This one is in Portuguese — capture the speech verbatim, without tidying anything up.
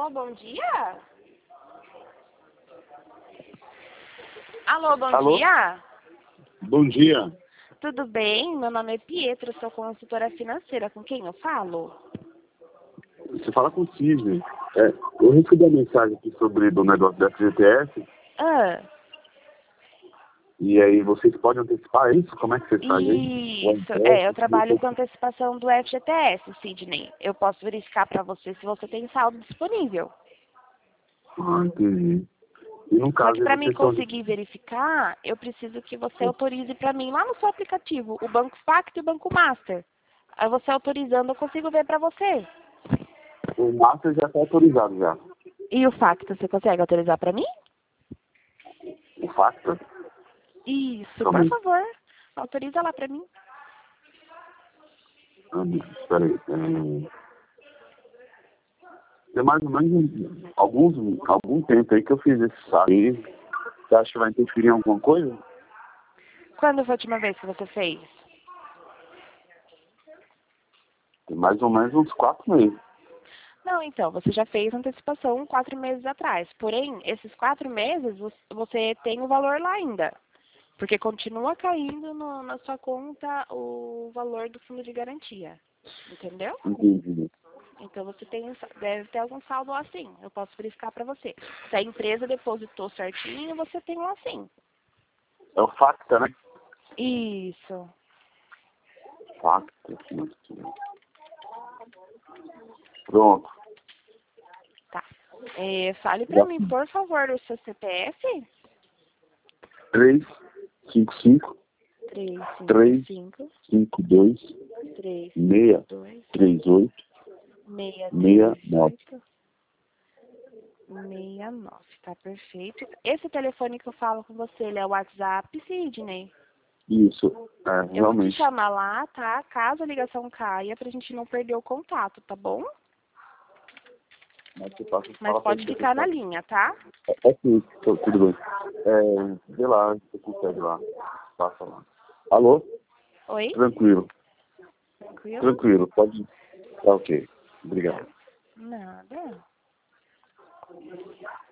Alô, bom dia? Alô, bom Alô? dia? Bom dia. Tudo bem? Meu nome é Pietro, sou consultora financeira. Com quem eu falo? Você fala com o Cisne. É, eu recebi a mensagem aqui sobre do negócio da F G T S. Ah, E aí vocês podem antecipar isso? Como é que vocês fazem isso? isso. É, eu trabalho com antecipação do F G T S, Sidney. Eu posso verificar para você se você tem saldo disponível. Ah, entendi. E no Só caso que aí para mim vocês estão... conseguir verificar, eu preciso que você autorize para mim lá no seu aplicativo, o Banco Facto e o Banco Master. Aí você autorizando, eu consigo ver para você. O Master já está autorizado já. E o Facto, você consegue autorizar para mim? O Factor? Isso, por Somente. favor. Autoriza lá para mim. Ah, espera aí. É... Tem mais ou menos alguns, algum tempo aí que eu fiz esse saque. Você acha que vai interferir em alguma coisa? Quando foi a última vez que você fez? Tem mais ou menos uns quatro meses. Não, então, você já fez antecipação quatro meses atrás. Porém, esses quatro meses, você tem o valor lá ainda. Porque continua caindo no, na sua conta o valor do fundo de garantia. Entendeu? Entendi. Então, você tem, deve ter algum saldo lá sim. Eu posso verificar para você. Se a empresa depositou certinho, você tem lá sim. É o Facta, né? Isso. Facta. Pronto. Tá. É, fale para mim, por favor, o seu C P F. três cinco cinco três, três cinco, cinco, cinco dois três, seis dois, três oito seis, seis três, nove. oito, seis, nove. Tá perfeito. Esse telefone que eu falo com você, ele é o WhatsApp, Sidney? Isso, é, Eu vou te realmente. chamar lá, tá? Caso a ligação caia, pra gente não perder o contato, tá bom? Mas você passa, Mas fala pra pode ele que ficar eu na tenho. linha, tá? É, é sim, tô- tudo bem. É, vê lá, você consegue lá. Passa lá. Alô? Oi? Tranquilo, Tranquilo? tranquilo, pode. Tá ok. Obrigado. Nada.